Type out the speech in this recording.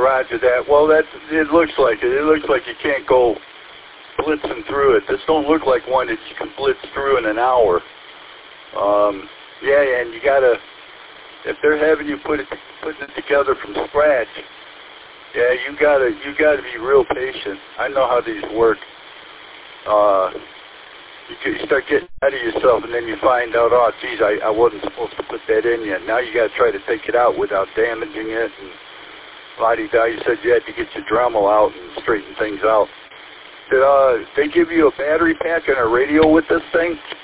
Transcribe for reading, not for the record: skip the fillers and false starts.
roger that. Well, it looks like it. It looks like you can't go blitzing through it. This don't look like one that you can blitz through in an hour. Yeah, and you gotta, if they're having you putting it together from scratch, yeah, you gotta be real patient. I know how these work. You start getting out of yourself, and then you find out, oh, geez, I wasn't supposed to put that in yet. Now you got to try to take it out without damaging it. And la-di-da, you said you had to get your Dremel out and straighten things out. Did they give you a battery pack and a radio with this thing?